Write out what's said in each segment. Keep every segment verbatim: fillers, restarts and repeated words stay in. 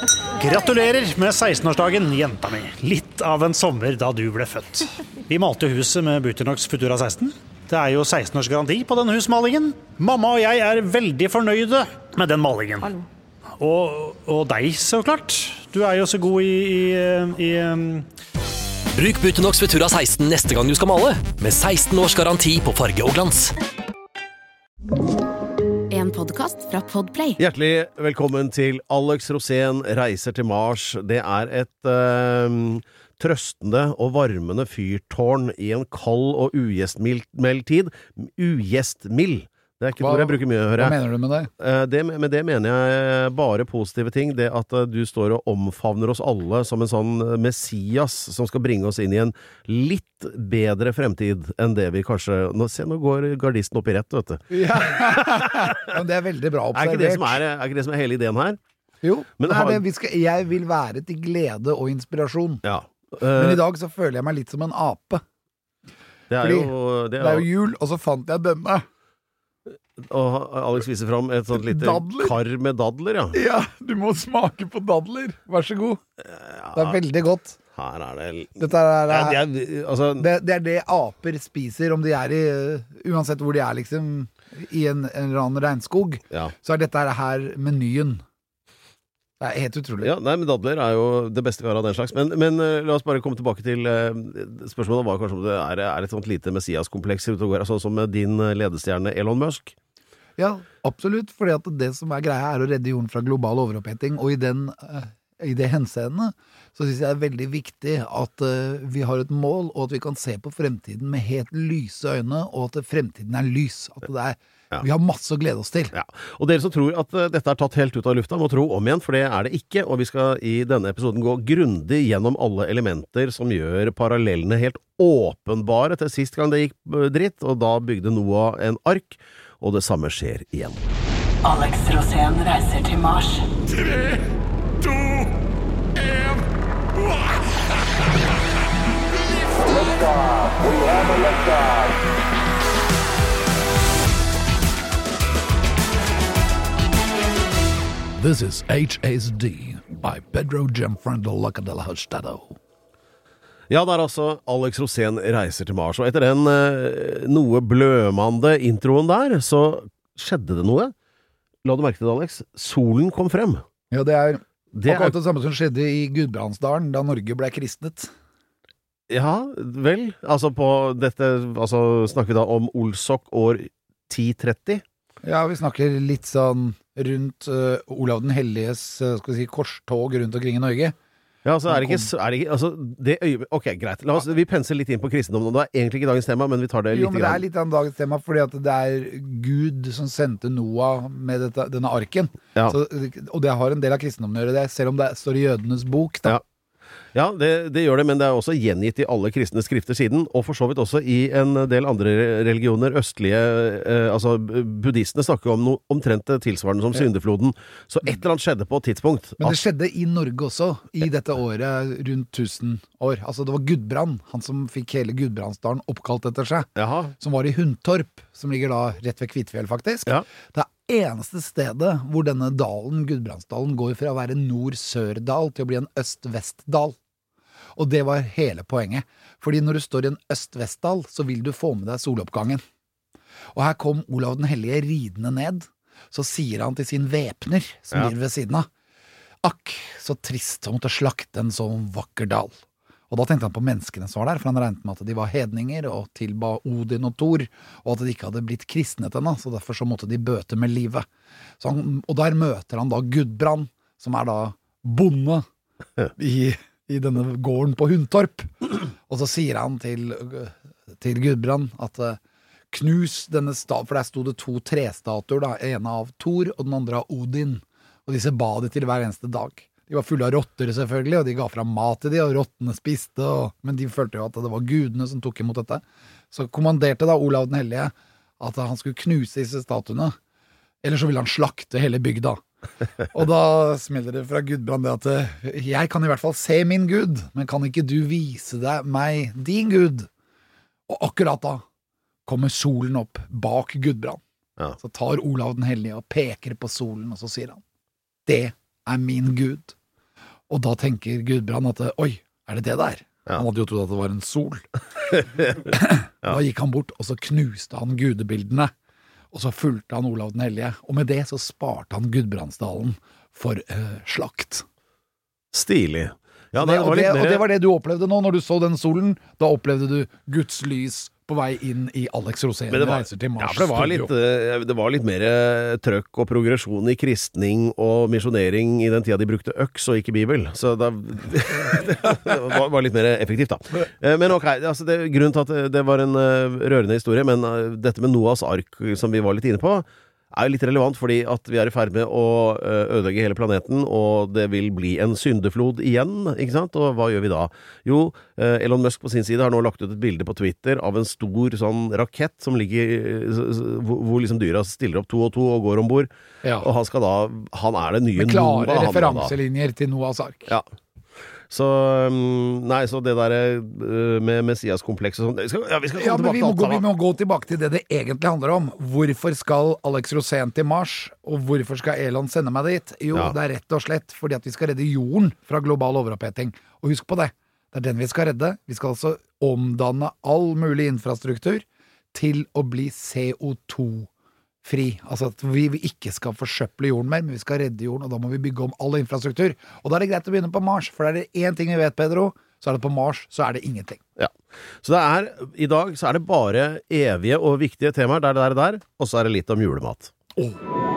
Gratulerer med seksten-årsdagen, jenta mi. Litt av en sommer da du ble født. Vi malte huset med Butonox Futura seksten. Det er jo seksten års garanti på den husmalingen. Mamma og jeg er veldig fornøyde med den malingen. Hallo. Og, og deg, så klart. Du er jo så god i... i, i um... Bruk Butonox Futura seksten neste gang du skal male, med seksten års garanti på farge og glans. En podcast fra Podplay. Hjertelig velkommen til Alex Rosén reiser til Mars. Det er et uh, trøstende og varmende fyrtårn i en kald og ugjestmild tid. Ugjestmild. Det er ikke et ord jeg bruker mye å høre. Hva mener du med det? Uh, det? Med det mener jeg bare positive ting. Det at uh, du står og omfavner oss alle som en sånn messias som skal bringe oss inn i en litt bedre fremtid enn det vi kanskje... Nå, se, nå går gardisten opp i rett, vet du. Ja, men det er veldig bra observert. Er ikke det som er, er, ikke det som er hele ideen her? Jo, men det er har... det. Vi skal, jeg vil være til glede og inspirasjon. Ja. Uh, men i dag så føler jeg meg litt som en ape. Det er, Fordi jo, det, er det er jo jul, og så fant jeg denne. Og Alex viser fram et sånt lite Dadler. kar med dadler, ja. Ja, du må smake på dadler. Vær så god. Ja, det er veldig godt. Her er det... Dette er, Ja, det, er, altså... det, det er det aper spiser, om de er i, uansett hvor de er liksom, i en, en eller annen regnskog, ja. Så er dette her menyen. Det er helt utrolig. Ja, nei, men dadler er jo det beste vi har av den slags. Men, men uh, la oss bare komme tilbake til uh, spørsmålet var kanskje om det er, er et sånt lite messias-kompleks ute og går, sånn som din ledestjerne Elon Musk. Ja, absolutt, fordi at det som er greia er å redde jorden fra global overoppheting, og i, den, uh, i det henseende så synes jeg det er veldig viktig at uh, vi har et mål, og at vi kan se på fremtiden med helt lyse øyne, og at fremtiden er lys, at det er, ja. Vi har masse å glede oss til. Ja. Og dere som tror at uh, dette er tatt helt ut av lufta, må tro om igjen, for det er det ikke, og vi skal i denne episoden gå grundig gjennom alle elementer som gjør parallellene helt åpenbare til sist gang det gikk dritt, og da bygde Noah en ark, og det samme skjer igjen. Alex Rosén reiser til Mars. Tre, to, en. Liftoff. We have a liftoff. This is H S D by Pedro Gianfranco Locadella Hostado. Ja, det er altså Alex Rosén reiser til Mars, og etter den eh, noe blømande introen der, så skjedde det noe. La du merke til det, Alex? Solen kom frem. Ja, det er det akkurat er... det samme som skjedde i Gudbrandsdalen, da Norge ble kristnet. Ja, vel, altså på dette, altså snakker vi da om Olsok år ti tretti? Ja, vi snakker litt sånn rundt uh, Olav den Helliges, uh, skal vi si, korstog rundt omkring i Norge. Ja, altså er det ikke, er det ikke altså, det øye... Ok, greit. La oss, vi penser litt inn på kristendommen. Det er egentlig ikke dagens tema, men vi tar det litt. Jo, men det er litt av dagens tema, fordi at det er Gud som sendte Noah med dette, denne arken. Ja. Så, og det har en del av kristendommen å gjøre det, selv om det står i jødenes bok, da. Ja. Ja, det, det gjør det, men det er også gjengitt i alle kristne skrifter siden, og for så vidt også i en del andre religioner, østlige, eh, altså buddhistene snakker om noe omtrent tilsvarende som syndefloden, så et eller annet skjedde på et tidspunkt. Men det skjedde i Norge også, i dette året rundt tusen år. Altså det var Gudbrand, han som fikk hele Gudbrandsdalen oppkalt etter seg, Jaha. Som var i Hundtorp, som ligger da rett ved Kvitfjell faktisk. Ja. Det er eneste stedet hvor denne dalen, Gudbrandsdalen, går fra å være nord-sør-dal til å bli en øst-vest-dal. Og det var hele poenget. Fordi når du står i en øst-vest-dal, så vil du få med deg soloppgangen. Og her kom Olav den Hellige ridende ned. Så sier han til sin væpner, som Ja. ligger ved siden av, akk, så trist å måtte slakte en sånn vakker dal. Og da tenkte han på menneskene som var der, for han regnet med at de var hedninger og tilba Odin og Thor, og at de ikke hadde blitt kristnet ennå, så derfor så måtte de bøte med livet. Så han, og der møter han da Gudbrand, som er da bonde i, i denne gården på Hundtorp. Og så sier han til, til Gudbrand at knus denne stad, for der stod det to trestatuer, da, en av Thor og den andre av Odin, og disse ba de til hver eneste dag. De var fulle av rotter selvfølgelig, og de ga fram mat til de, og rottene spiste, og, men de følte jo at det var gudene som tok imot dette. Så kommanderte da Olav den Hellige at han skulle knuse disse statuene, eller så ville han slakte hele bygda. Og da smeller det fra Gudbrand det at jeg kan i hvert fall se min Gud, men kan ikke du vise deg meg din Gud? Og akkurat da kommer solen opp bak Gudbrand. Ja. Så tar Olav den Hellige og peker på solen, og så sier han, det er min Gud. Og da tenker Gudbrand at oi, er det det der? Ja. Han hadde jo trodd at det var en sol. Ja. Da gikk han bort, og så knuste han gudebildene, og så fulgte han Olav den Hellige, og med det så sparte han Gudbrandsdalen for uh, slakt. Stilig. Ja, det, og, det, og det var det du opplevde nå, når du så den solen. Da opplevde du Guds lys på vei inn i Alex Rosén reiser til Mars. Ja, det var, litt, det var litt mer trøkk og progresjon i kristning og misjonering i den tida de brukte øks og ikke bibel. Så da, det var, var litt mer effektivt da. Men ok, altså det, grunnen til at det var en rørende historie, men dette med Noahs ark som vi var litt inne på, er litt relevant fordi at vi er i ferd med å ødelegge hele planeten, og det vil bli en syndeflod igjen, ikke sant? Og hva gjør vi da? Jo, Elon Musk på sin side har nå lagt ut et bilde på Twitter av en stor sånn rakett som ligger, hvor liksom dyra stiller opp to og to og går ombord. Ja. Og han skal da, han er det nye Noah. Med klare Noah, referanselinjer til Noahs ark. Ja. Så, nei, så det der med Messias-komplekset og sånn, ja, vi skal ja, men vi må, gå, vi må gå tilbake til det det egentlig handler om. Hvorfor skal Alex Rosén til Mars, og hvorfor skal Elon sende meg dit? Jo, ja. Det er rett og slett fordi at vi skal redde jorden fra global overoppheting. Og husk på det, det er den vi skal redde. Vi skal altså omdanne all mulig infrastruktur til å bli C O to fri, altså at vi ikke skal forsøple jorden mer, men vi skal redde jorden, og da må vi bygge om all infrastruktur. Og da er det greit å begynne på Mars, for det er det en ting vi vet, Pedro, så er det på Mars, så er det ingenting. Ja, så det er, i dag så er det bare evige og viktige temaer, der, der, der, og så er det litt om julemat. Oh.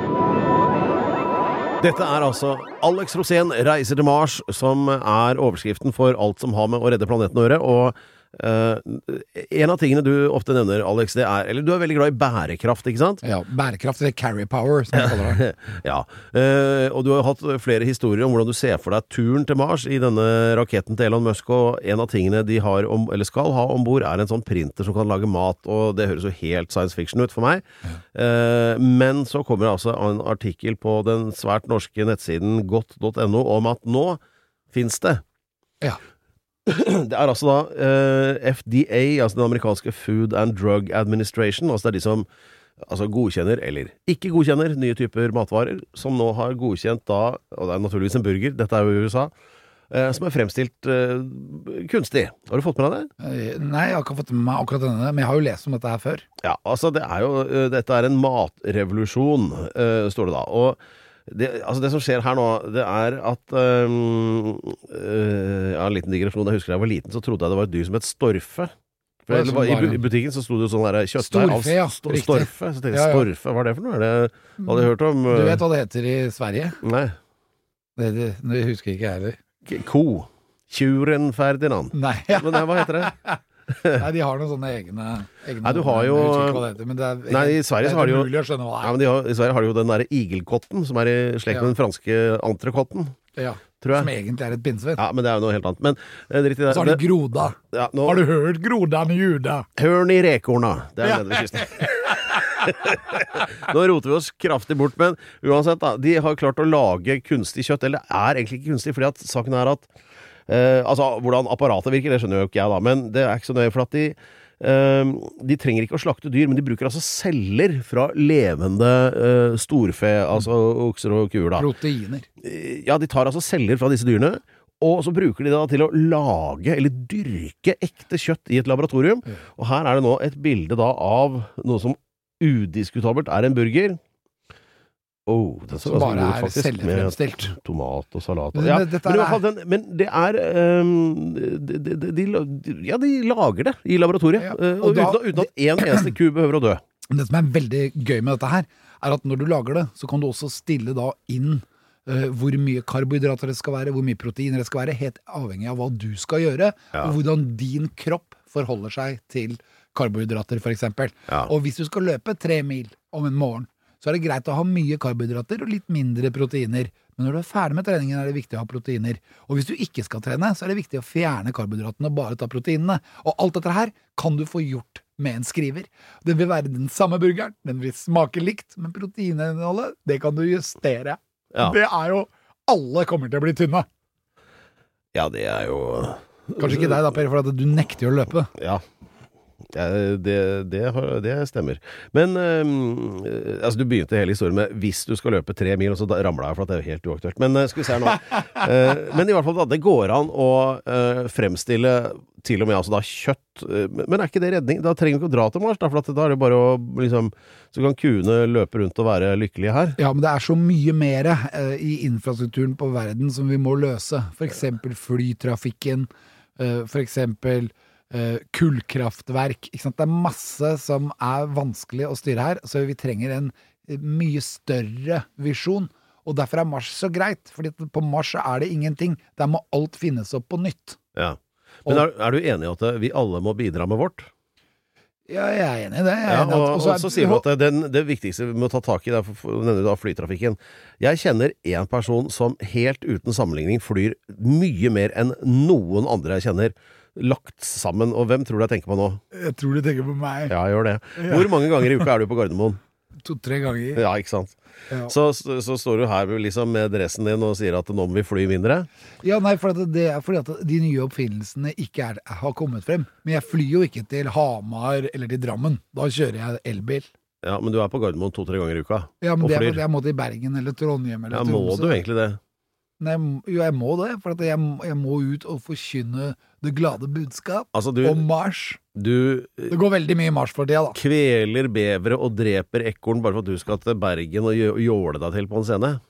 Dette er altså Alex Rosén reiser til Mars, som er overskriften for alt som har med å redde planeten å gjøre, og Uh, en av tingene du ofte nevner, Alex, det er, eller du er veldig glad i bærekraft, ikke sant? Ja, bærekraft eller carry power, som jeg kaller det. Ja, uh, og du har hatt flere historier om hvordan du ser for deg turen til Mars i denne raketten til Elon Musk, og en av tingene de har om, eller skal ha ombord er en sånn printer som kan lage mat, og det høres jo helt science fiction ut for meg. Ja. Uh, men så kommer altså en artikkel på den svært norske nettsiden godt punktum no om at nå finnes det. Ja. Det er altså da uh, F D A, altså den amerikanske Food and Drug Administration, altså det er de som altså godkjenner, eller ikke godkjenner, nye typer matvarer, som nå har godkjent da, og det er naturligvis en burger, dette er jo i U S A, uh, som er fremstilt uh, kunstig. Har du fått med deg det? Nei, jeg har ikke fått med meg akkurat denne, men jeg har jo lest om dette her før. Ja, altså det er jo, uh, dette er en matrevolusjon, uh, står det da, og Det, altså det som skjer her nå, det er at um, uh, ja, en liten digresjon, jeg husker da jeg var liten, så trodde jeg det var et dyr som het storfe. For det, var, I butikken så stod det jo sånn der kjøttdeig av storfe, ja, st storfe. Så tenkte jeg, ja, ja. Storfe, hva er det for noe? Er det, hadde jeg hørt om? Uh, du vet hva det heter i Sverige? Nei. Det, det, det husker jeg ikke jeg heller. Ko. Tjuren Ferdinand. Nei. Men hva heter det? Nei, de har noen sånne egne, egne Nei, du har jo heter, men det er, Nei, i Sverige så har de jo umulig å skjønne hva det er. Ja, men de har, i Sverige har de jo den der igelkotten som er i slekt med ja. Den franske entrekotten. Ja, tror jeg. Som egentlig er et pinnsvin. Ja, men det er jo noe helt annet. Men dritt i det. Så har de groda. Ja, nå, har du hørt grodan i juda? Hørn i rekorna. Det er ja. Nede ved kysten. Nå roter vi oss kraftig bort, men uansett da, de har klart å lage kunstig kjøtt, eller er egentlig ikke kunstig, fordi at saken er at Uh, altså, hvordan apparatet virker, det skjønner jo ikke jeg da, men det er ikke så nøye, for at de, uh, de trenger ikke å slakte dyr, men de bruker altså celler fra levende uh, storfe, altså okser og kuer da. Proteiner. Uh, ja, de tar altså celler fra disse dyrene, og så bruker de da til å lage, eller dyrke ekte kjøtt i et laboratorium, mm. og her er det nå et bilde da av noe som udiskutabelt er en burger. Oh, det som bare er cellefremstilt. Tomat og salat. Og, ja, men, men, er... den, men det er um, de, de, de, de, ja, de lager det i laboratoriet, ja, og uh, da, uten, uten at en eneste ku behøver å dø. Det som er veldig gøy med dette her, er at når du lager det, så kan du også stille da inn uh, hvor mye karbohydrater det skal være, hvor mye proteiner det skal være, helt avhengig av hva du skal gjøre, ja. Og hvordan din kropp forholder seg til karbohydrater, for eksempel. Ja. Og hvis du skal løpe tre mil om en morgen, så er det greit å ha mye karbohydrater og litt mindre proteiner. Men når du er ferdig med treningen, er det viktig å ha proteiner. Og hvis du ikke skal trene, så er det viktig å fjerne karbohydratene og bare ta proteinene. Og alt dette her kan du få gjort med en skriver. Den vil være den samme burgeren, den vil smake likt, men proteininnholdet, det kan du justere. Ja. Det er jo, alle kommer til å bli tynne. Ja, det er jo... Kanskje ikke deg da, Per, for at du nekter å løpe. Ja. Ja, det, det, har- det stemmer. Men um, altså, du begynte hele historien med hvis du skal løpe tre mil, og så da ramla jeg for at det er helt uaktuelt. Men uh, skal vi se her nå. Uh, men i hvert fall, da, det går an å uh, fremstille til og med altså da kjøtt. Uh, men er ikke det redning? Da trenger du ikke å dra til Mars, da, for at da er det bare å liksom, så kan kuene løpe rundt og være lykkelige her. Ja, men det er så mye mer eh, i infrastrukturen på verden som vi må løse. For eksempel flytrafikken, eh, for eksempel eh, kullkraftverk. Ikke sant? Det er masse som er vanskelig å styre her, så vi trenger en eh, mye større visjon. Og derfor er Mars så greit, fordi på Mars er det ingenting. Der må alt finnes opp på nytt. Ja. Men er, er du enig i at vi alle må bidra med vårt? Ja, jeg er enig i det. Jeg er Ja, enig i at- og, og også er- så sier du at den, det viktigste vi må ta tak i, det er for, for, nevner du da flytrafikken. Jeg kjenner en person som helt uten sammenligning flyr mye mer enn noen andre jeg kjenner, lagt sammen. Og hvem tror du jeg tenker på nå? Jeg tror du tenker på meg. Ja, jeg gjør det. Hvor mange ganger i uka er du på Gardermoen? To-tre ganger. Ja, ikke sant? Ja. Så, så, så står du her liksom med dressen din og sier at nå må vi fly mindre. Ja, nei, for at det er fordi at de nye oppfinnelsene ikke er, har kommet frem. Men jeg flyr jo ikke til Hamar eller til Drammen. Da kjører jeg elbil. Ja, men du er på Gardermoen to-tre ganger i uka. Ja, men og det er flyr. fordi jeg må til Bergen eller Trondheim eller Ja, må Tromsø. du egentlig det? Nei, jeg må- jo, jeg må det, for at jeg, jeg må ut og forkynne det glade budskap Altså, du, om Mars. du Det går veldig mye Mars for tida, da. kveler bevere og dreper ekorn bare for at du skal til Bergen og gjø- jåle deg til på en scene.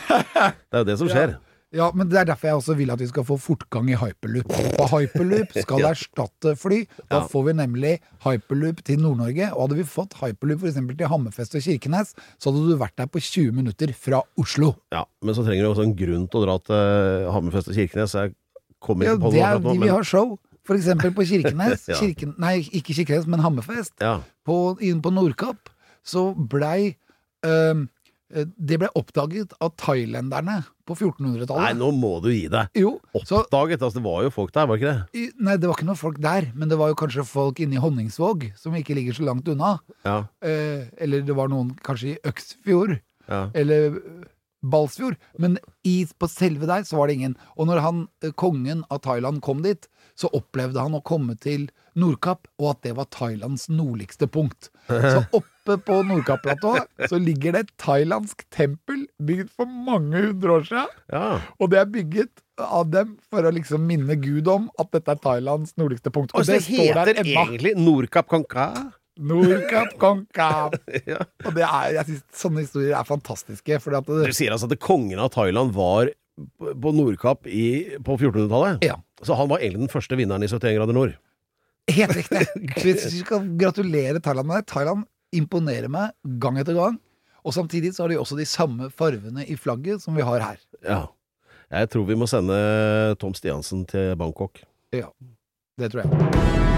Det er jo det som skjer. Ja, men det er derfor jeg også vil at vi skal få fortgang i Hyperloop. For Hyperloop skal erstatte fly. Da Ja. får vi nemlig Hyperloop til Nord-Norge. Og hadde vi fått Hyperloop for eksempel til Hammerfest og Kirkenes, så hadde du vært der på tjue minutter fra Oslo. Ja, men så trenger du også en grunn til å dra til Hammerfest og Kirkenes. Jeg kommer Ja, ikke på det noe er, akkurat nå, de vil men ha show. For eksempel på Kirkenes. Ja. Kirken, nei, ikke Kirkenes, men Hammerfest. ja. På, inn på Nordkapp så blei øhm, det ble oppdaget av thailenderne på Nei, fjortenhundretallet. nå må du gi deg. Jo, så Oppdaget, altså det var jo folk der, var det ikke det? i- Nei, det var ikke noen folk der, men det var jo kanskje folk inne i Honningsvåg, som ikke ligger så langt unna. Ja, Eh, eller det var noen kanskje i Øksfjord, ja. eller eh, Balsfjord. Men i, på selve der så var det ingen. Og når han, eh, kongen av Thailand kom dit, så opplevde han å komme til Nordkapp, og at det var Thailands nordligste punkt. Så oppe på Nordkapp-platået så ligger det et thailandsk tempel bygd for mange hundre år siden. ja. Og det er bygget av dem for å liksom minne Gud om at dette er Thailands nordligste punkt. Og Og så det står der heter ennå. egentlig Nordkapp Konka. Nordkapp, Konkapp. Ja. Og det er, jeg synes sånne historier er fantastiske, fordi at Du det, sier altså at kongen av Thailand var på Nordkapp i, på fjortenhundretallet? Ja. Så han var egentlig den første vinneren i syttien grader nord? helt riktig. Så vi vi skal gratulere Thailand med det. Thailand imponerer meg gang etter gang. Og samtidig så har de også de samme farvene i flagget som vi har her. Ja. Jeg tror vi må sende Tom Stiansen til Bangkok. Ja, det tror jeg.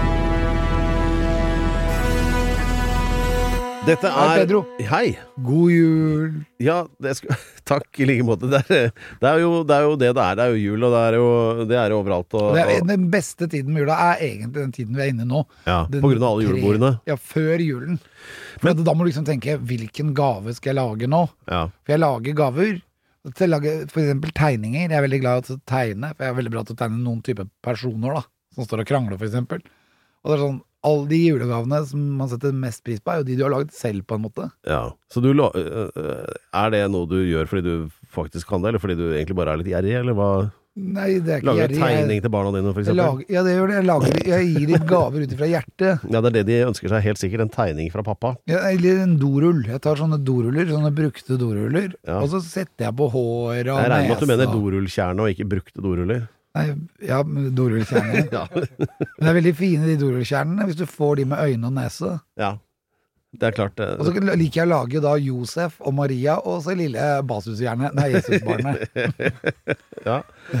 Dette er Hei, Pedro. Hei. God jul! Ja, det skal... takk i like måte. Det er, det, er jo, det er jo det det er. Det er jo jul, og det er jo, det er jo overalt. Og, Det er, og, den beste tiden med jula er egentlig den tiden vi er inne i nå. ja, Den på grunn av alle tre- julebordene. Ja, før julen. For at da må du liksom tenke, hvilken gave skal jeg lage nå? Ja. For jeg lager gaver. Til å lage for eksempel tegninger. Jeg er veldig glad til å tegne, for jeg er veldig bra til å tegne noen type personer da, som står og krangler for eksempel. Og det er sånn, alle de julegavene som man setter mest pris på er jo de du har laget selv på en måte. Ja. Så du, la- øh, er det noe du gjør fordi du faktisk kan det, eller fordi du egentlig bare er litt gjerrig, eller hva? Nei, det er ikke Lager gjerrig. tegning Jeg, til barna dine, for jeg eksempel? lager, ja, det gjør det. Jeg, lager, jeg gir dem gaver ut ifra hjertet. Ja, det er det de ønsker seg, helt sikkert. En tegning fra pappa. Ja, eller en dorull. Jeg tar sånne doruller, sånne brukte doruller, Ja. og så setter jeg på hår og Jeg regner med at du mener og- dorullkjerne og ikke brukte doruller. Nei, ja, dorullkjernene. Ja. Men det er veldig fine de dorullkjernene, hvis du får de med øyne og nese. Ja. Det er klart det. Og så liker jeg å lage da Josef og Maria, og så lille Basushjerne, nei, Jesusbarnet. Ja.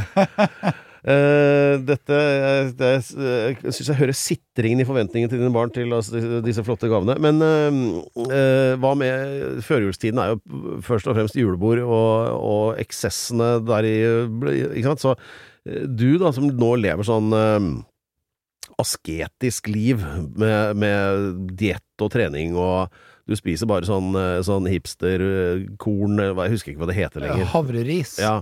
Eh, dette det, Jeg synes jeg hører sitringen i forventningen til dine barn til altså, disse, disse flotte gavene. Men eh, eh, hva med førjulstiden er jo først og fremst julebord og, og eksessene der i, ikke sant? Så eh, du da, som nå lever sånn eh, asketisk liv med, med diett og trening og du spiser bare sånn, sånn hipster-korn, jeg husker ikke hva det heter lenger. Havreris. Ja,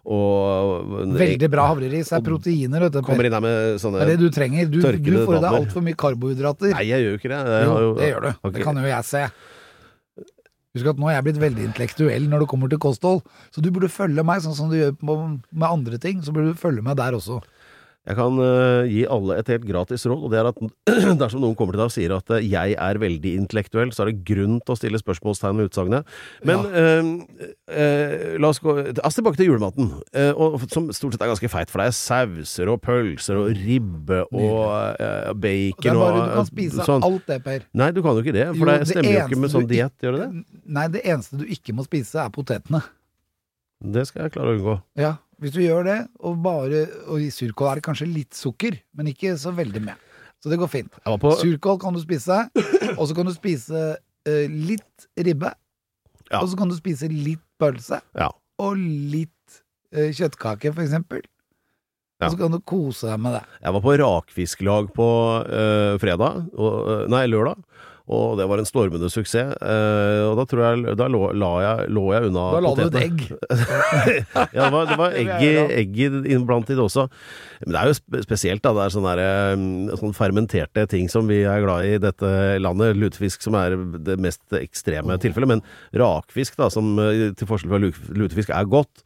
og... Veldig bra havreris, det er proteiner, vet du. Kommer inn her med sånne... Det er det du trenger. Du, du får i deg dadler. alt for mye karbohydrater. Nei, jeg gjør jo ikke det. Jeg Jo, har jo, det gjør du. Okay. Det kan jo jeg se. Husk at nå er jeg blitt veldig intellektuell når det kommer til kosthold, så du burde følge meg sånn som du gjør på, med andre ting, så burde du følge meg der også. Jeg kan uh, gi alle et helt gratis råd, og det er at dersom noen kommer til deg og sier at uh, jeg er veldig intellektuell, så er det grunn til å stille spørsmålstegn med utsagnet. Men ja. uh, uh, la oss gå altså tilbake til julematen, uh, og, som stort sett er ganske feit, for det er sauser og pølser og ribbe og uh, bacon. Det er bare og, du kan spise sånn. Alt det, Per. Nei, du kan jo ikke det, for Jo, det stemmer det jo ikke med sånn diett, gjør det det? Nei, det eneste du ikke må spise er potetene. Det skal jeg klare å unngå. Ja, hvis du gjør det, og bare, og i surkål er det kanskje litt sukker, men ikke så veldig med. Så det går fint. På... Surkål kan du spise, og så kan du spise uh, litt ribbe, ja. Og så kan du spise litt pølse, ja. Og litt uh, kjøttkake for eksempel. Ja. Og så kan du kose deg med det. Jeg var på rakfisklag på uh, fredag, og, nei, lørdag. Og det var en stormende suksess, eh, og da tror jeg, da lå, la jeg, lå jeg unna da la potetene. du et egg. Ja, det var, det var egg, egg innblant i det også. Men det er jo spesielt da, det er sånne, der, sånne fermenterte ting som vi er glad i i dette landet, lutefisk som er det mest ekstreme oh. tilfellet, men rakfisk da, som til forskjell fra lutefisk er godt.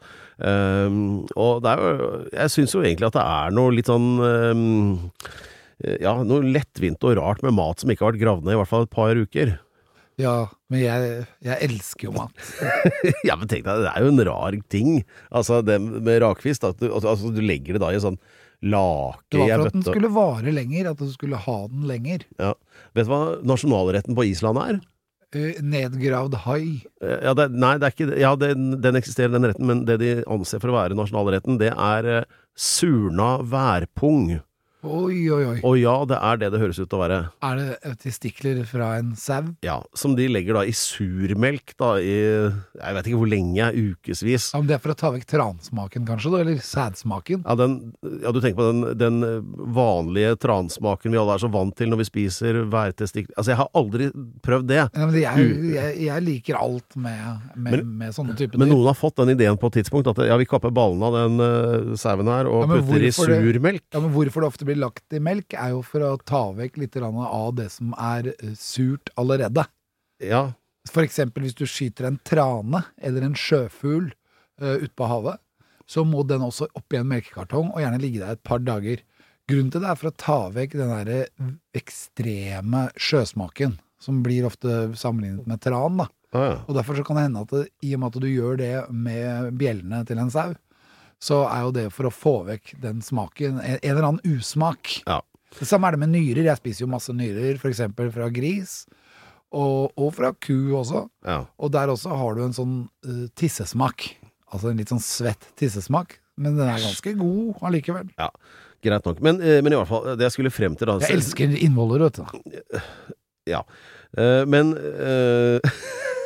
Um, og det er jo, jeg synes jo egentlig at det er noe litt sånn... Um, ja, noe lettvint og rart med mat som ikke har vært gravd ned i hvert fall et par uker. Ja, men jeg, jeg elsker jo mat. Ja, men tenk deg, det er jo en rar ting. Altså, det med rakfisk, at du, altså, du legger det da i sånn lake. Det var for at den skulle vare lenger, at du skulle ha den lenger. Ja. Vet du hva nasjonalretten på Island er? Uh, nedgravd hai. Ja, det, nei, det er ikke ja, den, den eksisterer den retten, men det de anser for å være nasjonalretten, det er uh, surna værpung. Oi, oi, oi. Og ja, det er det det høres ut til å være. Er det testikler fra en sau? Ja, som de legger da i surmelk da i, jeg vet ikke hvor lenge, ukesvis. Ja, men det er for å ta vekk transmaken kanskje da, eller sædsmaken? Ja, den, ja, du tenker på den, den vanlige transmaken vi alle er så vant til når vi spiser værtestikler. Altså, jeg har aldri prøvd det. Ja, men jeg, jeg, jeg liker alt med, med, men, med sånne typer dyr. Men noen har fått den ideen på et tidspunkt at ja, vi kapper ballene av den uh, sauen her og ja, putter i surmelk. Det, ja, men hvorfor det ofte blir lagt i melk er jo for å ta vekk litt av det som er surt allerede. Ja. For eksempel hvis du skyter en trane eller en sjøfugl uh, ut på havet, så må den også opp i en melkekartong og gjerne ligge der et par dager. Grunnen til det er for å ta vekk den der ekstreme sjøsmaken, som blir ofte sammenlignet med tran da. Ah, ja. Og derfor så kan det hende at det, i og med at du gjør det med bjellene til en sau, så er jo det for å få vekk den smaken, en, en eller annen usmak. Ja. Det samme er det med nyrer. Jeg spiser jo masse nyrer, for eksempel fra gris, og, og fra ku også. Ja. Og der også har du en sånn uh, tissesmak. Altså en litt sånn svett tissesmak, men den er ganske god allikevel. Ja, greit nok. Men, uh, men i hvert fall, det jeg skulle frem til da... Jeg elsker innholdet, vet du. Ja, uh, men... Uh,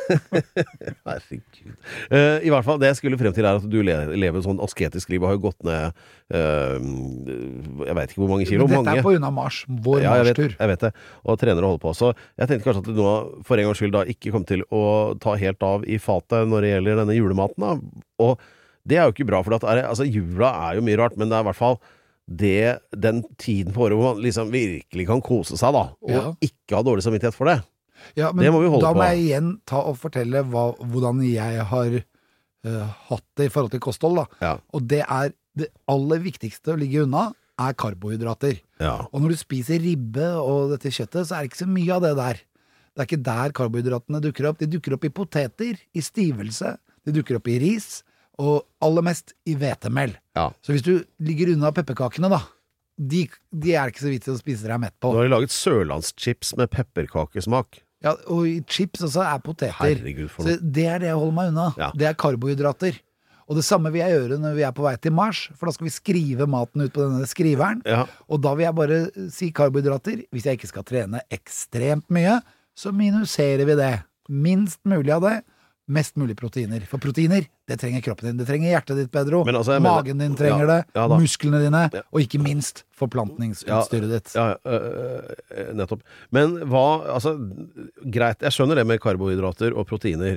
herregud uh, i hvert fall det jeg skulle frem til er at du lever, lever et sånn asketisk liv og har jo gått ned uh, jeg vet ikke hvor mange kilo. Men dette mange. er på unna mars, vår ja, jeg marstur. vet, jeg vet det, og trener og holder på. Så jeg tenkte kanskje at du nå for en gangs skyld da ikke kom til å ta helt av i fatet når det gjelder denne julematen da. Og det er jo ikke bra, for at er, altså, jula er jo mye rart, men det er i hvert fall det, den tiden på året hvor man liksom virkelig kan kose seg da, og ja. Ikke ha dårlig samvittighet for det. Ja, men det må vi holde da på. må jeg igjen ta og fortelle hva, hvordan jeg har uh, hatt det i forhold til kosthold da. Ja. Og det er det aller viktigste å ligge unna er karbohydrater. Ja. Og når du spiser ribbe og dette kjøttet, så er det ikke så mye av det der. Det er ikke der karbohydratene dukker opp. De dukker opp i poteter, i stivelse, de dukker opp i ris, og aller mest i hvetemel. Ja. Så hvis du ligger unna pepperkakene da, de, de er ikke så vits til å spise deg mett på. Nå har de laget sørlandschips med pepperkakesmak. Ja, og i chips også er poteter. Herregud, for så det er det jeg holder meg unna. Ja. Det er karbohydrater. Og det samme vil jeg gjøre når vi er på vei til Mars, for da skal vi skrive maten ut på denne skriveren. Ja. Og da vil jeg bare si karbohydrater. Hvis jeg ikke skal trene ekstremt mye, så minuserer vi det. Minst mulig av det. mest mulig proteiner. For proteiner, det trenger kroppen din. Det trenger hjertet ditt, Pedro. Men altså, jeg mener- Magen din trenger Ja, det. ja da. Musklene dine. Ja. Og ikke minst forplantningsutstyret ditt. Ja, øh, øh, nettopp. Men hva, altså, greit, jeg skjønner det med karbohydrater og proteiner.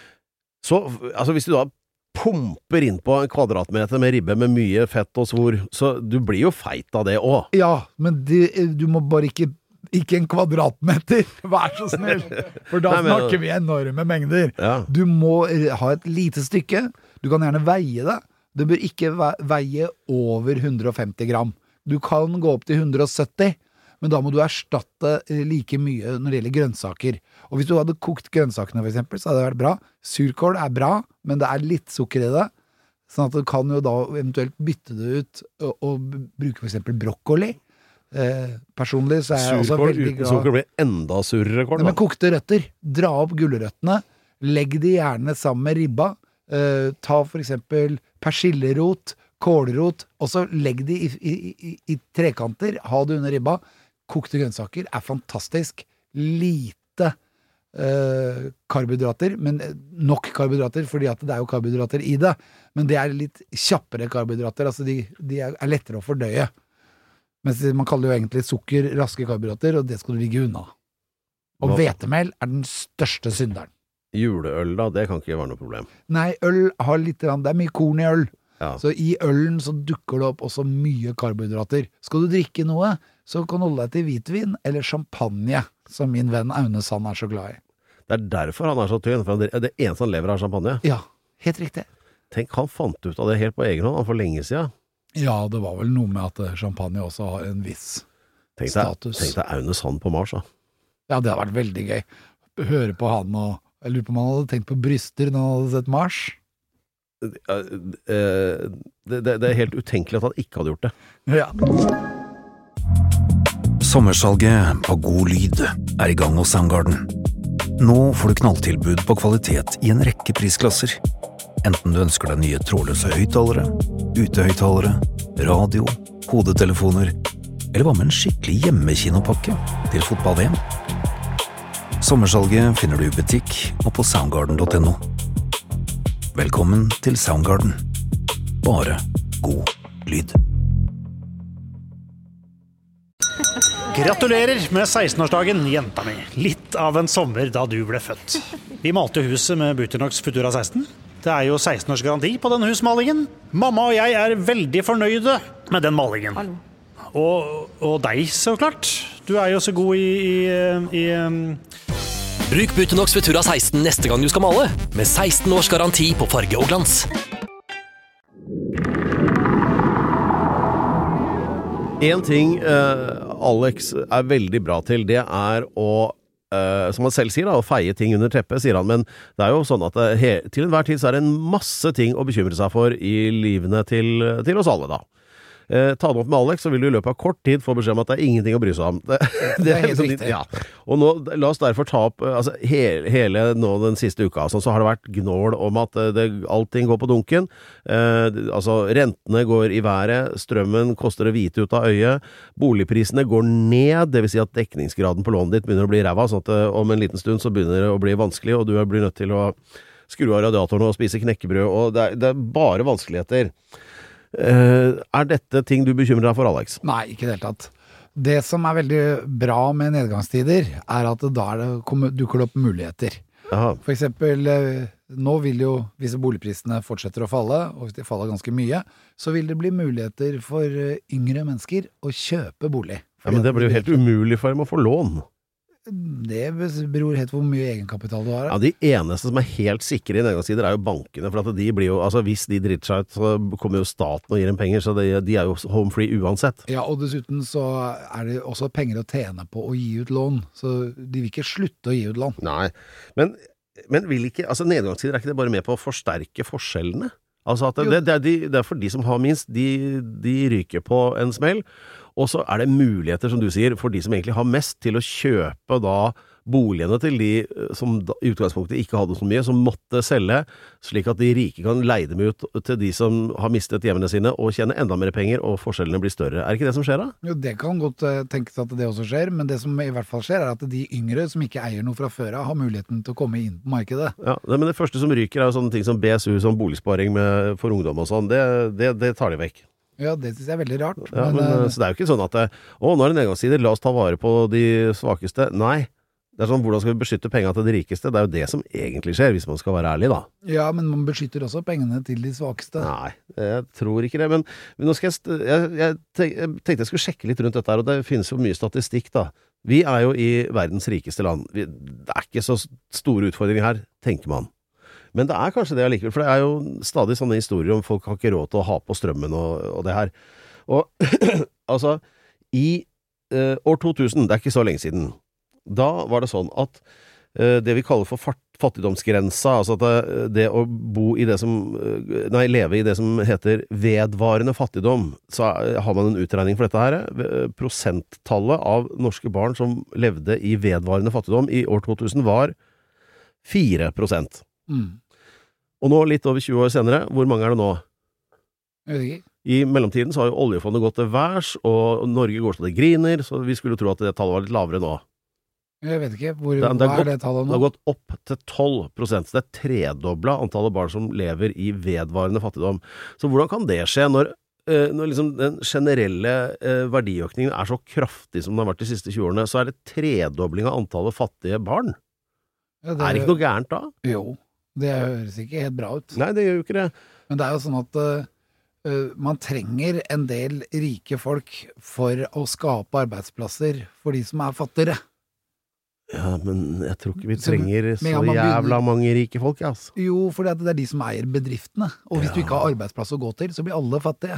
Så, altså, hvis du da pumper inn på en kvadratmeter med ribbe med mye fett og svor, så du blir jo feit av det også. Ja, men det, du må bare ikke Ikke en kvadratmeter, vær så snill. For da Nei, men- snakker vi enorme mengder. Ja. Du må ha et lite stykke. Du kan gjerne veie det. Det bør ikke ve- veie over hundre og femti gram. Du kan gå opp til hundre og sytti, men da må du erstatte eh, like mye når det gjelder grønnsaker. Og hvis du hadde kokt grønnsakene for eksempel, så hadde det vært bra. Surkål er bra, men det er litt sukker i det. Sånn at du kan jo da eventuelt bytte det ut og, og bruke for eksempel brokkoli. Eh, personlig så er jeg også Surkål veldig uten glad. sukker blir enda surere kål. Nei, men kokte røtter, dra opp gulrøttene, legg de gjerne sammen med ribba, eh, ta for eksempel persillerot, kålrot, og så legg de i, i, i, i trekanter, ha det under ribba. Kokte grønnsaker er fantastisk. Lite eh, karbohydrater, men nok karbohydrater, fordi at det er jo karbohydrater i det, men det er litt kjappere karbohydrater, altså de, de er, er lettere å fordøye. Mens man kaller jo egentlig sukker raske karbohydrater, og det skal du ligge unna. Og Hva- hvetemel er den største synderen. Juleøl da, det kan ikke være noe problem. Nei, øl har litt, grann- det er mye korn i øl. Ja. Så i ølen så dukker det opp også mye karbohydrater. Skal du drikke noe, så kan du holde deg til hvitvin eller champagne, som min venn Aune Sand er så glad i. Det er derfor han er så tynn, for han, det eneste han lever av er champagne. Ja, helt riktig. Tenk, han fant ut av det helt på egen hånd, han for lenge siden. Ja, det var vel noe med at eh, champagne også har en viss Tenk deg, status. tenk deg Aune Sand på Mars da. Ja, det hadde vært veldig gøy. Høre på han, og jeg lurer på om han hadde tenkt på bryster når han hadde sett Mars. Eh, eh, Det, det, det er helt utenkelig at han ikke hadde gjort det. Ja. Sommersalget på God Lyd er i gang hos Soundgarden. Nå får du knalltilbud på kvalitet i en rekke prisklasser. Enten du ønsker deg nye trådløse høyttalere, utehøyttalere, radio, hodetelefoner, eller hva med en skikkelig hjemmekinopakke til fotball-V M? Sommersalget finner du i butikk og på soundgarden punktum no. Velkommen til Soundgarden. Bare god lyd. Gratulerer med seksten-årsdagen, jenta mi. Litt av en sommer da du ble født. Vi malte huset med Buternox Futura seksten. Det er jo seksten års garanti på den husmalingen. Mamma og jeg er veldig fornøyde med den malingen. Og, og deg, så klart. Du er jo så god i... i, i um... Bruk Buternox Futura seksten neste gang du skal male, med seksten års garanti på farge og glans. En ting eh, Alex er veldig bra til, det er å, eh, som han selv sier da, å feie ting under teppet, sier han, men det er jo sånn at det, he, til enhver tid så er det en masse ting å bekymre seg for i livene til, til oss alle da. Eh, ta det opp med Alex, så vil du i løpet av kort tid få beskjed om at det er ingenting å bry seg om. Det, Det er helt liksom- riktig. Ja. Og nå, la oss derfor ta opp, eh, altså hele, hele nå den siste uka, altså, så har det vært gnål om at eh, det, allting går på dunken. Eh, altså rentene går i været, strømmen koster det hvite ut av øyet, boligprisene går ned, det vil si at dekningsgraden på lånet ditt begynner å bli ræva, sånn at eh, om en liten stund så begynner det å bli vanskelig, og du blir nødt til å skru av radiatoren og spise knekkebrød, og det er, det er bare vanskeligheter. Uh, er dette ting du bekymrer deg for, Alex? Nei, ikke i det hele tatt. Det som er veldig bra med nedgangstider, er at da er det, kommer, dukker det opp muligheter. Aha. For eksempel, eh, nå vil jo, hvis boligprisene fortsetter å falle, og hvis de faller ganske mye, så vil det bli muligheter for eh, yngre mennesker å kjøpe bolig. Ja, men det blir jo helt umulig for dem å få lån. Det beror helt på hvor mye egenkapital du har. Ja, de eneste som er helt sikre i nedgangstider er jo bankene, for at de blir jo, altså hvis de driter seg ut, så kommer jo staten og gir dem penger, så de, de er jo home free uansett. Ja, og dessuten så er det også penger å tjene på å gi ut lån, så de vil ikke slutte å gi ut lån. Nei, men, men vil ikke, altså nedgangstider er ikke det bare med på å forsterke forskjellene? Altså at det, det, er de, det er for de som har minst, de, de ryker på en smell, og så er det muligheter, som du sier, for de som egentlig har mest til å kjøpe da boligene til de som i utgangspunktet ikke hadde så mye, som måtte selge, slik at de rike kan leie dem ut til de som har mistet hjemmene sine og tjene enda mer penger, og forskjellene blir større. Er det ikke det som skjer da? Jo, det kan godt uh, tenkes at det også skjer, men det som i hvert fall skjer er at de yngre som ikke eier noe fra før av, har muligheten til å komme inn på markedet. Ja, men det første som ryker er jo sånne ting som B S U, som boligsparing med, for ungdom og sånn, det, det, det tar de vekk. Ja, det synes jeg er veldig rart. Ja, men, men, så det er jo ikke sånn at det, å, nå er det nedgangstider, la oss ta vare på de svakeste. Nei, det er sånn, hvordan skal vi beskytte pengene til de rikeste? Det er jo det som egentlig skjer, hvis man skal være ærlig da. Ja, men man beskytter også pengene til de svakeste. Nei, jeg tror ikke det, men, men nå skal jeg, jeg, jeg tenkte jeg skulle sjekke litt rundt dette her, og det finnes jo mye statistikk da. Vi er jo i verdens rikeste land. Vi, det er ikke så store utfordringer her, tenker man. Men det er kanskje det allikevel, for det er jo stadig sånne historier om folk har ikke råd til å ha på strømmen og, og det her. Og altså, i eh, år to tusen, det er ikke så lenge siden, da var det sånn at eh, det vi kaller for fattigdomsgrensa, altså at det, det å bo i det som, nei, leve i det som heter vedvarende fattigdom, så har man en utregning for dette her. Prosenttallet av norske barn som levde i vedvarende fattigdom i år to tusen var fire prosent. Mm. Og nå, litt over tjue år senere, hvor mange er det nå? Jeg vet ikke. I mellomtiden så har jo oljefondet gått til værs, og Norge går så det griner, så vi skulle tro at det tallet var litt lavere nå. Jeg vet ikke, hvor, det, det hva gått, er det tallet nå? Det har gått opp til tolv prosent, så det er tredoblet antallet barn som lever i vedvarende fattigdom. Så hvordan kan det skje når, når liksom den generelle verdiøkningen er så kraftig som den har vært de siste tjue årene, så er det tredobling av antallet fattige barn? Ja, det, er det ikke noe gærent da? Jo, det høres ikke helt bra ut. Nei, det gjør jo ikke det. Men det er jo sånn at uh, man trenger en del rike folk for å skape arbeidsplasser for de som er fattigere. Ja, men jeg tror ikke vi trenger så, så jævla begynner... mange rike folk, altså. Jo, for det er de som eier bedriftene. Og hvis ja. du ikke har arbeidsplass å gå til, så blir alle fattige.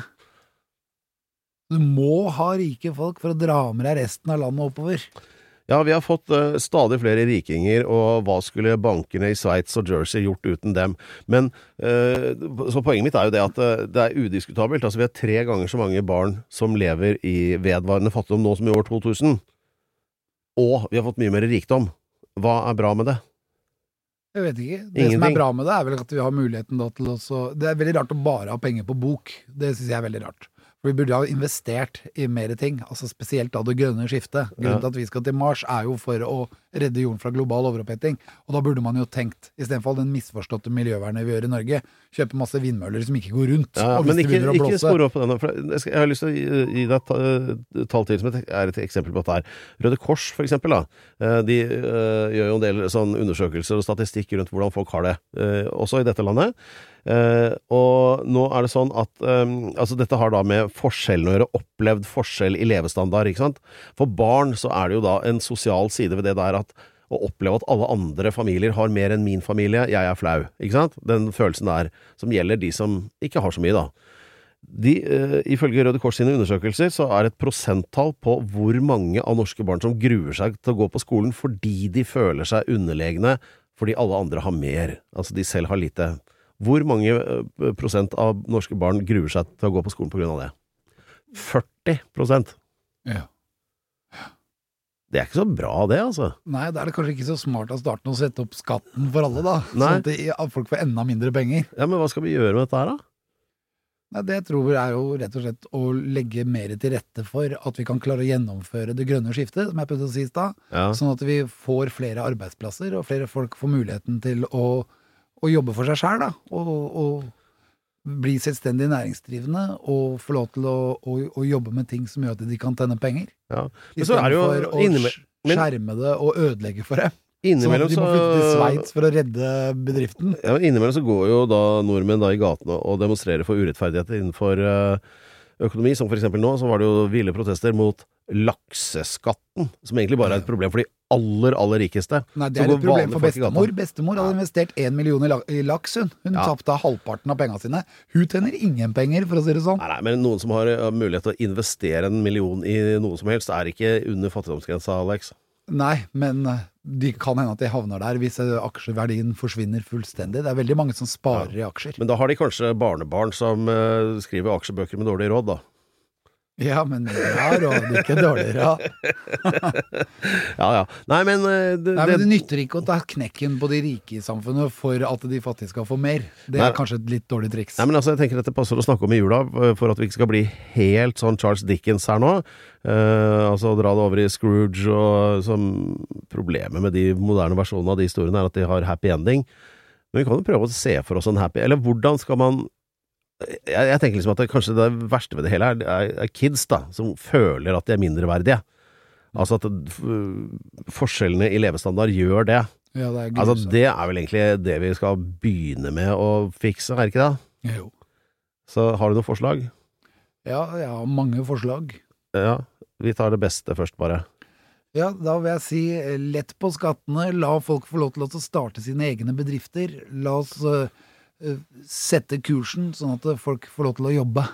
Du må ha rike folk for å dra med deg resten av landet oppover. Ja, vi har fått uh, stadig flere rikinger, og hva skulle bankene i Sveits og Jersey gjort uten dem? Men uh, så poenget mitt er jo det at uh, det er udiskutabelt. Altså, vi har tre ganger så mange barn som lever i vedvarende fattigdom nå som i år to tusen. Og vi har fått mye mer rikdom. Hva er bra med det? Jeg vet ikke. Det Ingenting. Som er bra med det er vel at vi har muligheten da til å... Det er veldig rart å bare ha penger på bok. Det synes jeg er veldig rart. For vi burde ha investert i mer ting, altså spesielt da det grønne skiftet. Grunnen til at vi skal til Mars er jo for å redde jorden fra global overoppheting. Og da burde man jo tenkt, i stedet for den misforståtte miljøvernet vi gjør i Norge, kjøpe masse vindmøller som ikke går rundt. Ja, og hvis men ikke, de ikke spore opp på denne. For jeg, skal, jeg har lyst til å gi deg tall til som er et eksempel på dette her. Røde Kors, for eksempel, da. De uh, gjør jo en del sånn undersøkelser og statistikk rundt hvordan folk har det, uh, også i dette landet. Uh, og nå er det sånn at um, altså dette har da med forskjellen å gjøre, opplevd forskjell i levestandard, ikke sant? For barn så er det jo da en sosial side ved det der at å oppleve at alle andre familier har mer enn min familie, jeg er flau, ikke sant? Den følelsen der som gjelder de som ikke har så mye da. De, uh, ifølge Røde Kors sine undersøkelser så er det et prosenttall på hvor mange av norske barn som gruer seg til å gå på skolen fordi de føler seg underlegne, fordi alle andre har mer, altså de selv har lite. Hvor mange prosent av norske barn gruer seg til å gå på skolen på grunn av det? førti prosent. Ja. Det er ikke så bra det, altså. Nei, det er det kanskje ikke så smart av starten å sette opp skatten for alle da, Nei. sånn at, de, at folk får enda mindre penger. Ja, men hva skal vi gjøre med dette her da? Nei, det jeg tror er jo rett og slett å legge mer til rette for at vi kan klare å gjennomføre det grønne skiftet, som jeg prøvde å si i stad, Ja. sånn at vi får flere arbeidsplasser, og flere folk får muligheten til å å jobbe for seg selv da, og, og bli selvstendig næringsdrivende, og få lov til å, å, å jobbe med ting som gjør at de kan tjene penger. Ja. I Men så er stedet det jo for å innimellom, men skjerme det og ødelegge for det. innimellom Sånn at de må så, flytte til Sveits for å redde bedriften. ja, men innimellom så går jo da nordmenn da i gatene og demonstrerer for urettferdigheter innenfor uh, økonomi, som for eksempel nå, så var det jo ville protester mot lakseskatten, som egentlig bare er et problem for de aller, aller rikeste. Nei, det er et problem for bestemor. Bestemor hadde investert en million i, la i laks, hun. Hun Ja. tappte halvparten av pengene sine. Hun tjener ingen penger, for å si det sånn. Nei, nei, men noen som har uh, mulighet til å investere en million i noe som helst, er ikke under fattigdomsgrensa, Alex. Nei, men uh, de kan hende at de havner der hvis uh, aksjeverdien forsvinner fullstendig. Det er veldig mange som sparer Ja. i aksjer. Men da har de kanskje barnebarn som uh, skriver aksjebøker med dårlig råd, da. Ja, men bra råd, ikke dårlig råd. Ja, ja. Nei, men det, Nei, men det nytter ikke å ta knekken på de rike i samfunnet for at de fattige skal få mer. Det er Nei. kanskje et litt dårlig triks. Nei, men altså, jeg tenker dette passer å snakke om i jula, for at vi ikke skal bli helt sånn Charles Dickens her nå. Eh, altså, dra det over i Scrooge, og som problemet med de moderne versjonene av de historiene er at de har happy ending. Men vi kan jo prøve å se for oss en happy, eller hvordan skal man jeg, jeg tenker liksom at det, kanskje det verste ved det hele er, er, er kids da, som føler at de er mindreverdige. Altså at det, forskjellene i levestandard gjør det. Ja, det er grusomt. Altså det er vel egentlig det vi skal begynne med å fikse, er ikke det? Jo. Så har du noen forslag? Ja, jeg har mange forslag. Ja, vi tar det beste først bare. Ja, da vil jeg si lett på skattene, la folk få lov til å starte sine egne bedrifter, la oss uh, sette kursen sånn at folk får lov til å jobbe.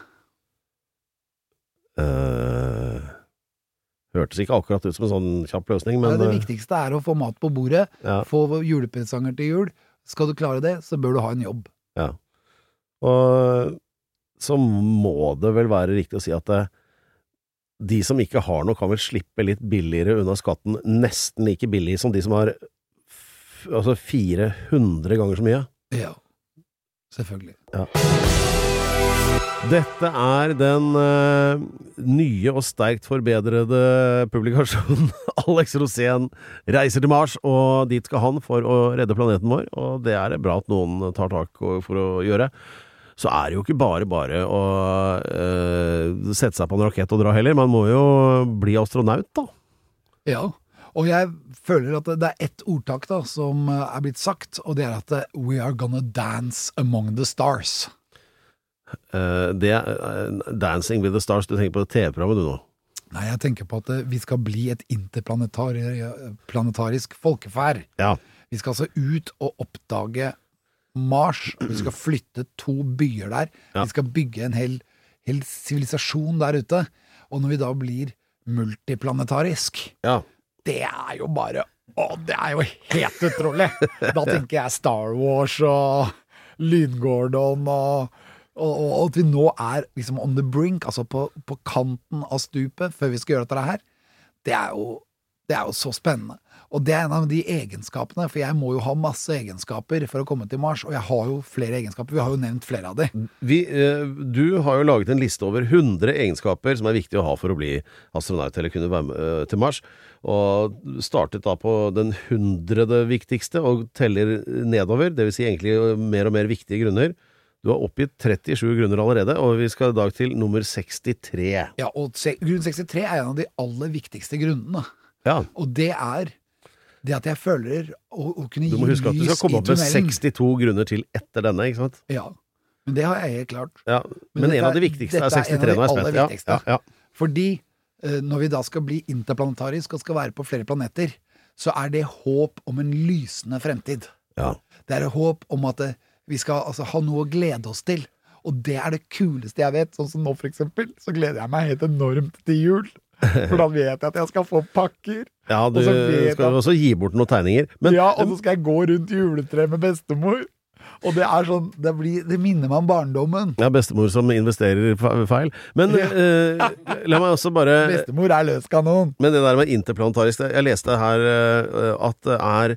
Uh, hørtes ikke akkurat ut som en sånn kjapp løsning, men... Ja, det viktigste er å få mat på bordet, ja. Få julepresanger til jul. Skal du klare det, så bør du ha en jobb. Ja. Og så må det vel være riktig å si at det, de som ikke har noe kan vel slippe litt billigere unna skatten, nesten like billig som de som har f- altså fire hundre ganger så mye. Ja, selvfølgelig. Ja. Dette er den uh, nye og sterkt forbedrede publikasjonen Alex Rosén reiser til Mars, og dit skal han for å redde planeten vår, og det er bra at noen tar tak for å gjøre. Så er det jo ikke bare bare å uh, sette seg på en rakett og dra heller, man må jo bli astronaut da. Ja, og jeg føler at det er ett ordtak da, som er blitt sagt, og det er at we are gonna dance among the stars. Uh, det er uh, Dancing with the Stars, du tenker på det T V-programmet du nå? Nei, jeg tenker på at vi skal bli et interplanetarisk folkeferd. Ja. Vi skal altså ut og oppdage Mars, vi skal flytte to byer der, ja. Vi skal bygge en hel, hel sivilisasjon der ute, og når vi da blir multiplanetarisk, ja. Det er jo bare, å, det er jo helt utrolig. Da tenker jeg Star Wars og Lyngordon og, og, og, og at vi nå er liksom on the brink, altså på, på kanten av stupet før vi skal gjøre dette her, det er jo, det er jo så spennende. Og det er en av de egenskapene, for jeg må jo ha masse egenskaper for å komme til Mars, og jeg har jo flere egenskaper, vi har jo nevnt flere av de. Vi, eh, du har jo laget en liste over hundre egenskaper som er viktig å ha for å bli astronaut eller kunne være med eh, til Mars, og startet da på den hundrede viktigste og teller nedover, det vil si egentlig mer og mer viktige grunner. Du har oppgitt trettisju grunner allerede, og vi skal i dag til nummer sekstitre. Ja, og se, grunn sekstitre er en av de aller viktigste grunnene. Ja. Og det er det at jeg føler å, å kunne gi lys i tunnelen. Du må huske at du skal komme opp med sekstito grunner til etter denne, ikke sant? Ja, men det har jeg helt klart. Ja, men, men en av de viktigste er sekstitre nå, er spent. Ja, ja, ja. Fordi uh, når vi da skal bli interplanetarisk og skal være på flere planeter, så er det håp om en lysende fremtid. Ja. Det er håp om at uh, vi skal altså, ha noe å glede oss til. Og det er det kuleste jeg vet. Sånn som nå for eksempel, så gleder jeg meg helt enormt til jul. For da vet jeg at jeg skal få pakker. Ja, du skal jo også gi bort noen tegninger. Men, ja, og så skal jeg gå rundt juletre med bestemor. Og det er sånn, det, blir, det minner meg om barndommen. Ja, bestemor som investerer feil. Men ja. eh, la meg også bare... Bestemor er løskanon. Men det der med interplanetarisk, jeg leste her eh, at det er...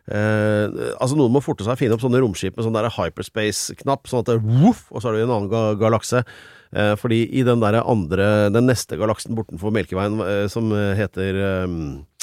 Eh, altså noen må forte seg å finne opp sånne romskip med sånn der hyperspace-knapp, sånn at det woof, og så er det en annen ga galakse. Eh, fordi i den der andre, den neste galaksen bortenfor Melkeveien, eh, som heter eh,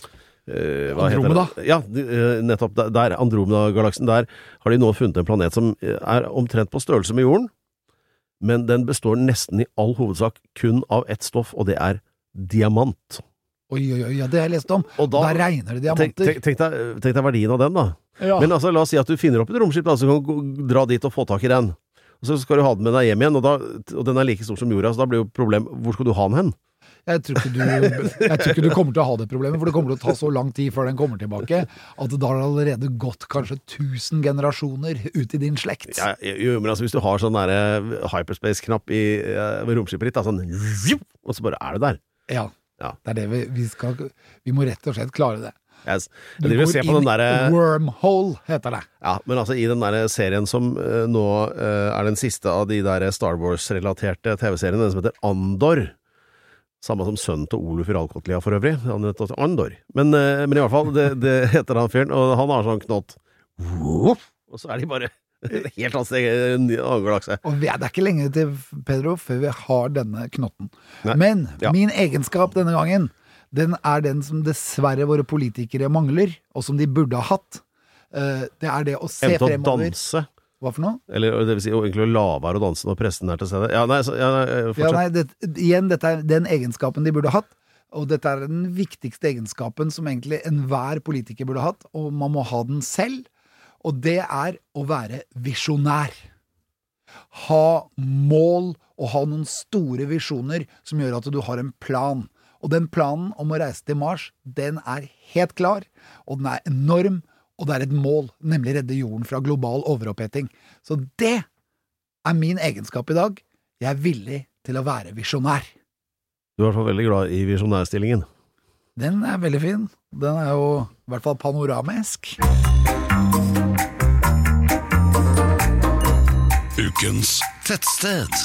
eh, hva Andromeda? Heter det? Ja, eh, nettopp der, Andromeda-galaksen, der har de nå funnet en planet som er omtrent på størrelse med jorden, men den består nesten i all hovedsak kun av ett stoff, og det er diamant. Oi, oi, oi, ja, det har jeg lest om. Og da, da regner det diamanter. Tenk, tenk, deg, tenk deg verdien av den da. Ja. Men altså, la oss si at du finner opp et romskip da, så kan du dra dit og få tak i den. Og så skal du ha den med deg hjem igjen, og, da, og den er like stor som jorda, så da blir jo problem, hvor skal du ha den hen? Jeg tror, ikke du, jeg tror ikke du kommer til å ha det problemet, for det kommer til å ta så lang tid før den kommer tilbake, at det da har allerede gått kanskje tusen generasjoner ut i din slekt. Ja, jo, men altså hvis du har sånn der hyperspace-knapp i uh, romskipet ditt, da, sånn, og så bare er det der. Ja. Ja. Det er det vi, vi skal vi må rett og slett klare det. Yes. Du går inn den der, wormhole heter det. Ja, men altså i den der serien som uh, nå uh, er den siste av de der Star Wars-relaterte T V-seriene, den som heter Andor, Samme som sønnen til Oluf Ralkotlia for øvrig. Han heter Andor. Men, men i hvert fall, det, det heter han fyren, og han har sånn knott. Og så er de bare helt annet steg, en annen galakse. Og det er ikke lenge til, Pedro, før vi har denne knotten. Nei. Men Ja. min egenskap denne gangen, den er den som dessverre våre politikere mangler, og som de burde ha hatt. Eh, Det er det å se Evne til å fremover. danse. Hva for noe? Eller det vil si, å egentlig la være å danse når presten er til stede. Ja, nei, så, ja, nei Ja, fortsett. nei, det, igjen, dette er den egenskapen de burde ha hatt, og dette er den viktigste egenskapen som egentlig enhver politiker burde ha hatt, og man må ha den selv, og det er å være visjonær. Ha mål og ha noen store visjoner som gjør at du har en plan. Og den planen om å reise til Mars, den er helt klar, og den er enorm, og det er et mål, nemlig redde jorden fra global overoppheting. Så det er min egenskap i dag. Jeg er villig til å være visjonær. Du er i hvert fall veldig glad i visjonærstillingen. Den er veldig fin. Den er jo i hvert fall panoramisk. Ukens tettsted.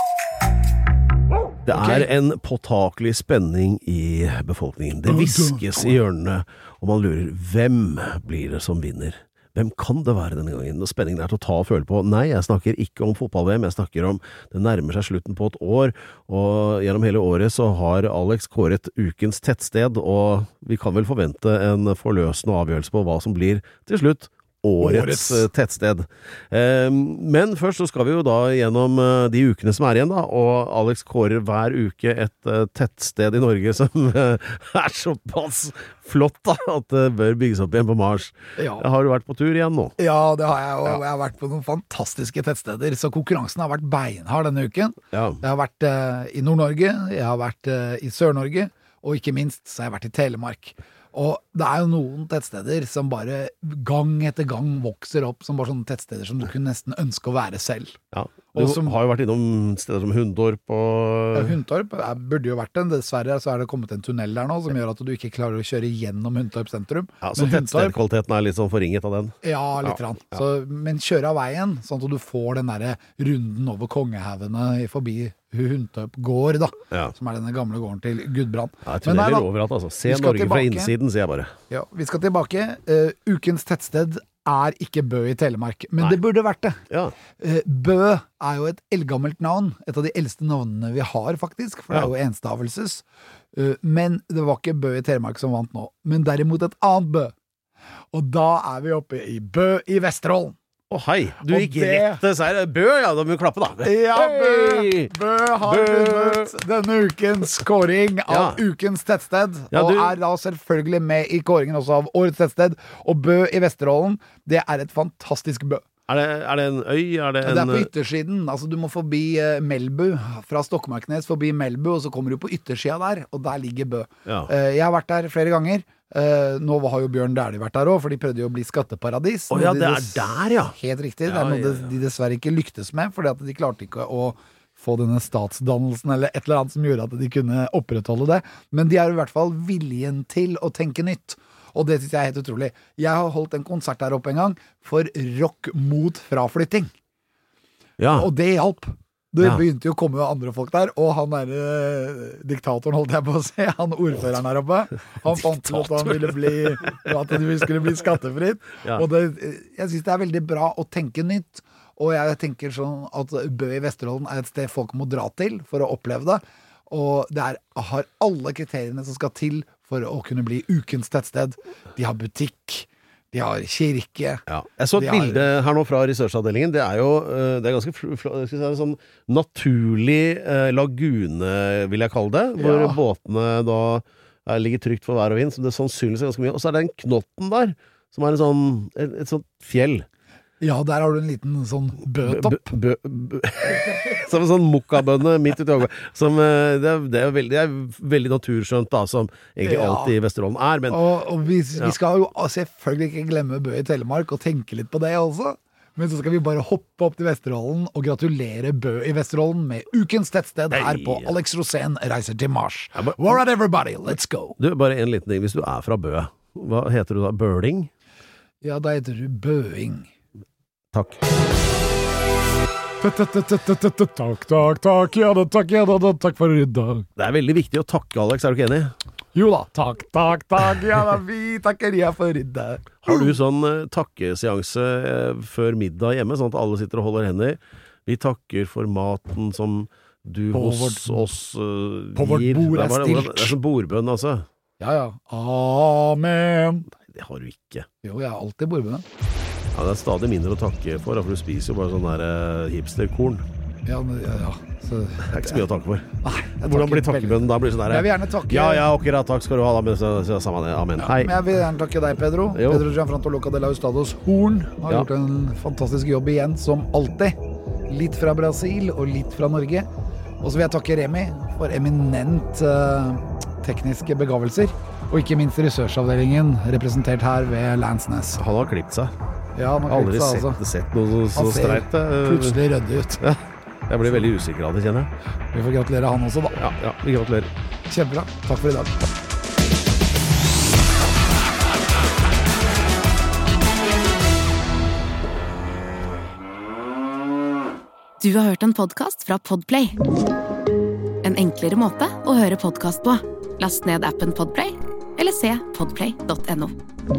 Det er en påtakelig spenning i befolkningen. Det viskes i hjørnene, og man lurer, hvem blir det som vinner? Hvem kan det være denne gangen? Og spenningen er til å ta og føle på. Nei, jeg snakker ikke om fotball-V M, jeg snakker om det nærmer seg slutten på et år, og gjennom hele året så har Alex kåret ukens tettsted, og vi kan vel forvente en forløsende avgjørelse på hva som blir til slutt årets, årets. tettsted. Eh, men først så skal vi jo da gjennom uh, de ukene som er igjen da, og Alex kårer hver uke et uh, tettsted i Norge som uh, er såpass flott da, at det bør bygges opp igjen på Mars. Ja. Har du vært på tur igjen nå? Ja, det har jeg, og jeg har vært på noen fantastiske tettsteder, så konkurransen har vært beinhard denne uken. Ja. Jeg har vært uh, i Nord-Norge, jeg har vært uh, i Sør-Norge, og ikke minst så har jeg vært i Telemark. Og det er jo noen tettsteder som bare gang etter gang vokser opp som bare sånne tettsteder som du kunne nesten ønske å være selv. Ja, du Og som- har jo vært innom steder som Hundorp og... Ja, Hundtorp er, burde jo vært den. Dessverre så er det kommet en tunnel der nå som gjør at du ikke klarer å kjøre gjennom Hundtorp sentrum. Ja, så Men Hundtorp- tettstedkvaliteten er litt sånn forringet av den. Ja, litt Ja, rann. ja. Så, men kjøre av veien, sånn at du får den der runden over Kongehavene forbi Hundtorp gård, da. Ja. Som er denne gamle gården til Gudbrand. Ja, Men nei tunneler da, overalt altså. Se vi skal Norge fra tilbake. innsiden, sier jeg bare. Ja, vi skal tilbake. Eh, ukens tettsted er ikke Bø i Telemark, men Nei. det burde vært det. Ja, Eh, Bø er jo et eldgammelt navn, et av de eldste navnene vi har faktisk, for det er jo enstavelses. Eh, men det var ikke Bø i Telemark som vant nå, men derimot et annet Bø. Og da er vi oppe i Bø i Vesterålen. å hei, du Og gikk det- rett til seier. Bø, ja, da må vi klappe da. Ja, Bø, Hei! Bø har Bø! vunnet denne ukens kåring av Ja. ukens tettsted, Ja, og du- er da selvfølgelig med i kåringen også av årets tettsted. Og Bø i Vesterålen, det er et fantastisk Bø. Er det, er det en øy? Er det Det er en på yttersiden, altså du må forbi eh, Melbu, fra Stokmarknes forbi Melbu, og så kommer du på yttersida der, og der ligger Bø. Ja. Eh, jeg har vært der flere ganger. Eh, nå har jo Bjørn Dæhlie vært der også, for de prøvde jo å bli skatteparadis. Å ja, Noe de det er dess- der, ja. Helt riktig, det Ja, er noe ja, de- ja. de dessverre ikke lyktes med, fordi at de klarte ikke å få denne statsdannelsen, eller et eller annet som gjorde at de kunne opprettholde det. Men de har i hvert fall viljen til å tenke nytt. Og det synes jeg er helt utrolig. Jeg har holdt en konsert der oppe en gang for rock mot fraflytting. Ja. Og det hjalp. Det Ja. begynte jo å komme andre folk der, og han der eh, diktatoren, holdt jeg på å si, han ordføreren her oppe, han fant ut at han ville bli, at det skulle bli skattefritt. Ja. Og det, jeg synes det er veldig bra å tenke nytt, og jeg tenker sånn at Bø i Vesterålen er et sted folk må dra til for å oppleve det, og det er, har alle kriteriene som skal til for å kunne bli ukens tettsted. De har butikk, de har kirke. Ja. Jeg så et De har- bilde her nå fra researchavdelingen. Det er jo eh, det er ganske fl fl skal vi si, sånn naturlig eh, lagune, vil jeg kalle det, hvor Ja. båtene da eh, ligger trygt for vær og vind, som det sannsynligvis er ganske mye. Og så er det en knotten der, som er en sånn, et, et sånt fjell. Ja, der har du en liten sånn bøtopp. Bø, bø, bø. Som en sånn mokkabønne midt ute i året. Som eh, det er, det er veldig, det er veldig naturskjønt, da, som egentlig Ja. alt i Vesterålen er. Men Og, og vi, Ja. vi skal jo selvfølgelig ikke glemme Bø i Telemark og tenke litt på det også. Men så skal vi bare hoppe opp til Vesterålen og gratulere Bø i Vesterålen med ukens tettsted her på Hei. Alex Rosén reiser til Mars. Ja, men- All right, everybody, let's go! du, bare en liten ting. Hvis du er fra Bø, hva heter du da? Bøling? Ja, da heter du Bøing. Takk. Takk, takk, takk, ja da, takk, ja da, takk for i dag. Det er veldig viktig å takke, Alex, er du ikke enig? Jo da, takk, takk, takk, ja da, vi takker ja for i dag. Har du sånn uh, takkeseanse uh, før middag hjemme, sånn at alle sitter og holder hender? Vi takker for maten som du På hos vårt- oss uh, på vårt gir. bord er Det var- stilt. Det er sånn bordbønn, altså. Ja, ja, amen. Nei, det har du ikke. Jo, jeg er alltid bordbønn. Ja, det er stadig mindre å takke for, da, for du spiser jo bare sånn der uh, hipsterkorn. Ja, men- ja, ja. Så, Det er ikke så mye å takke for. Nei, jeg Hvordan takker blir takkebønnen da? Blir det sånn der, Jeg vil gjerne takke Ja, ja, ok da, takk skal du ha da, men så, så, samme det, amen. Ja, Hei. men jeg vil gjerne takke deg, Pedro. Jo. Pedro Gianfranto Loca de la Ustados Horn har Ja. gjort en fantastisk jobb igjen, som alltid. Litt fra Brasil og litt fra Norge. Og så vil jeg takke Remi for eminent eh, tekniske begavelser. Og ikke minst ressursavdelingen, representert her ved Lansnes. Han har klippet seg. Ja, han har Aldri klippet seg, sett, altså. sett noe så, Han så ser streit. eh. plutselig rødde ut. Ja. Jeg blir veldig usikker av det, kjenner jeg. Vi får gratulere han også, da. Ja, ja, vi gratulerer. Kjempebra. Takk for i dag. Du har hørt en podcast fra Podplay. En enklere måte å høre podcast på. Last ned appen Podplay, eller se podplay punktum no.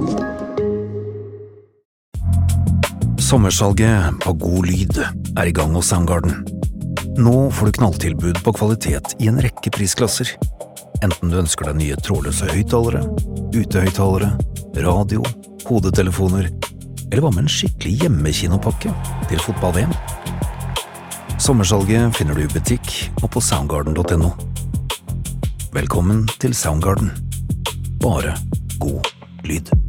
Sommersalget på God Lyd er i gang hos Soundgarden. Nå får du knalltilbud på kvalitet i en rekke prisklasser. Enten du ønsker deg nye trådløse høyttalere, utehøyttalere, radio, hodetelefoner, eller hva med en skikkelig hjemmekinopakke til fotball-V M? Sommersalget finner du i butikk og på soundgarden punktum no. Velkommen til Soundgarden. Bare god lyd.